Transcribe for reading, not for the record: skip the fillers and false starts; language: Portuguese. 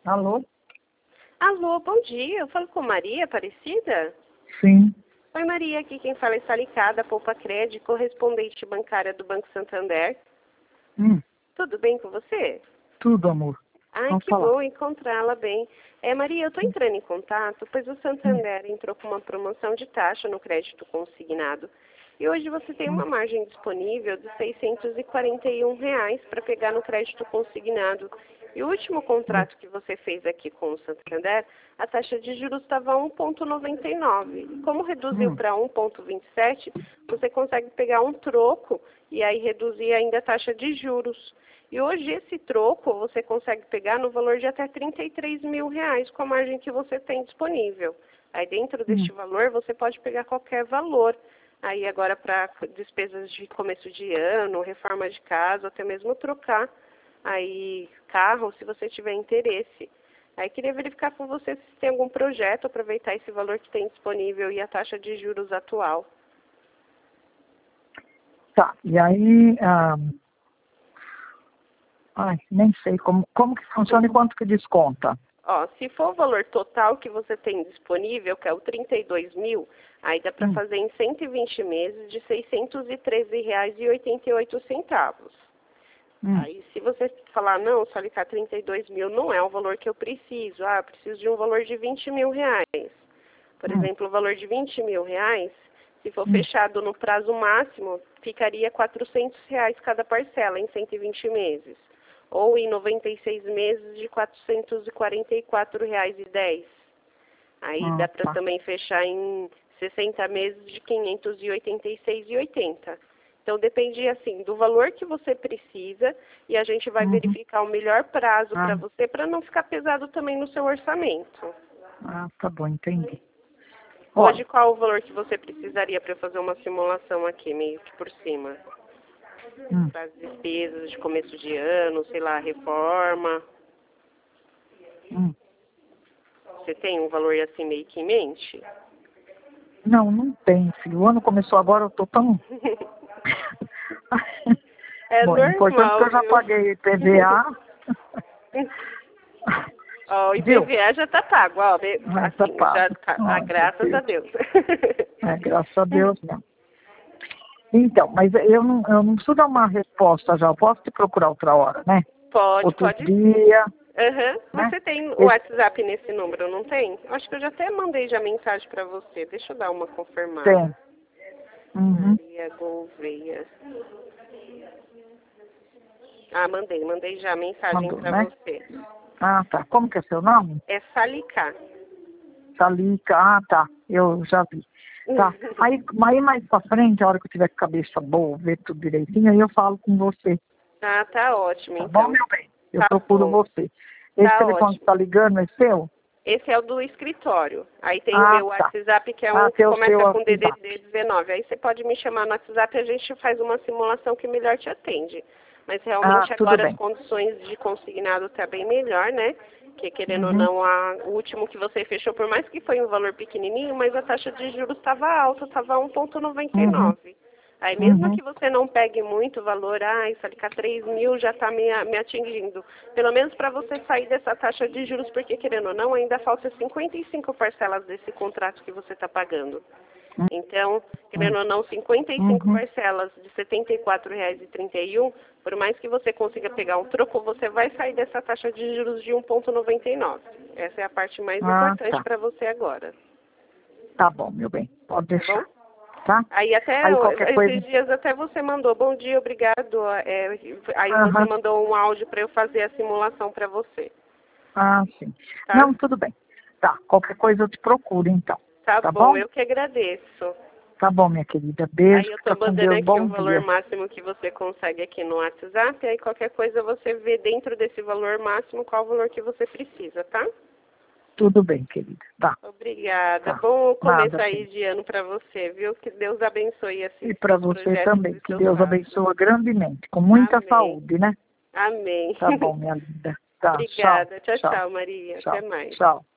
Alô? Alô, bom dia. Eu falo com Maria Aparecida? Sim. Oi, Maria. Aqui quem fala é Salicada, Poupa Crédito, correspondente bancária do Banco Santander. Tudo bem com você? Tudo, amor. Ai, Vamos que falar. bom encontrá-la bem. Maria, eu estou entrando em contato, pois o Santander entrou com uma promoção de taxa no crédito consignado. E hoje você tem uma margem disponível de R$ 641 para pegar no crédito consignado. E o último contrato que você fez aqui com o Santander, a taxa de juros estava 1,99. E como reduziu para 1,27, você consegue pegar um troco e aí reduzir ainda a taxa de juros. E hoje esse troco você consegue pegar no valor de até R$ 33 mil com a margem que você tem disponível. Aí dentro deste valor você pode pegar qualquer valor. Aí agora para despesas de começo de ano, reforma de casa, até mesmo trocar aí carro, se você tiver interesse. Aí queria verificar com você se tem algum projeto, aproveitar esse valor que tem disponível e a taxa de juros atual. Tá, e aí... nem sei como que funciona e quanto que desconta. Ó, se for o valor total que você tem disponível, que é o 32 mil, aí dá para fazer em 120 meses de R$ 613,88. Aí se você falar, não, Salicar, 32 mil não é o valor que eu preciso. Eu preciso de um valor de R$ 20 mil. Por exemplo, o valor de R$ 20 mil, se for fechado no prazo máximo, ficaria R$ 400 cada parcela em 120 meses. Ou em 96 meses de R$ 444,10. Aí dá para também fechar em 60 meses de R$ 586,80. Então depende assim do valor que você precisa e a gente vai verificar o melhor prazo para você para não ficar pesado também no seu orçamento. Tá bom, entendi. Hoje qual o valor que você precisaria para fazer uma simulação aqui, meio que por cima? Para as despesas de começo de ano, sei lá, reforma. Você tem um valor assim meio que em mente? Não tem, filho. O ano começou agora, eu tô tão... Bom, normal, importante que eu já paguei IPVA. O IPVA já tá pago, ó. Tá pago. Graças a Deus. Graças a Deus, não. Então, mas eu não preciso dar uma resposta já. Eu posso te procurar outra hora, né? Outro dia. Né? Você tem o WhatsApp nesse número, não tem? Acho que eu já até mandei já mensagem para você. Deixa eu dar uma confirmada. Tem. Maria Gouveia. Mandei já a mensagem para você. Tá. Como que é seu nome? É Salicá. Salica, tá. Eu já vi. Tá. Aí mais pra frente, a hora que eu tiver cabeça boa, ver tudo direitinho, aí eu falo com você. Tá ótimo, então. Tá bom, meu bem? Eu procuro você. Esse telefone que tá ligando é seu? Esse é o do escritório. Aí tem o meu WhatsApp, que é um que tem começa com DDD 19. Aí você pode me chamar no WhatsApp e a gente faz uma simulação que melhor te atende. Mas realmente agora as condições de consignado tá bem melhor, né? Que querendo ou não, o último que você fechou, por mais que foi um valor pequenininho, mas a taxa de juros estava alta, estava 1,99. Aí mesmo que você não pegue muito valor, Salicar, 3 mil já está me atingindo. Pelo menos para você sair dessa taxa de juros, porque querendo ou não, ainda falta 55 parcelas desse contrato que você está pagando. Então, querendo ou não, 55 parcelas de R$ 74,31, por mais que você consiga pegar um troco, você vai sair dessa taxa de juros de 1,99. Essa é a parte mais importante para você agora. Tá bom, meu bem. Pode deixar. Tá bom? Tá? Aí esses dias até você mandou, bom dia, obrigado. Aí você mandou um áudio para eu fazer a simulação para você. Sim. Tá? Não, tudo bem. Tá, qualquer coisa eu te procuro, então. Tá bom, eu que agradeço. Tá bom, minha querida. Beijo. Aí eu tô mandando aqui o valor máximo que você consegue aqui no WhatsApp. Aí qualquer coisa você vê dentro desse valor máximo qual o valor que você precisa, tá? Tudo bem, querida. Tá. Obrigada. Bom começo aí de ano para você, viu? Que Deus abençoe assim. E para você também. Que Deus abençoe grandemente. Com muita saúde, né? Amém. Tá bom, minha linda. Tá, Obrigada. Tchau, Maria. Tchau. Até mais. Tchau.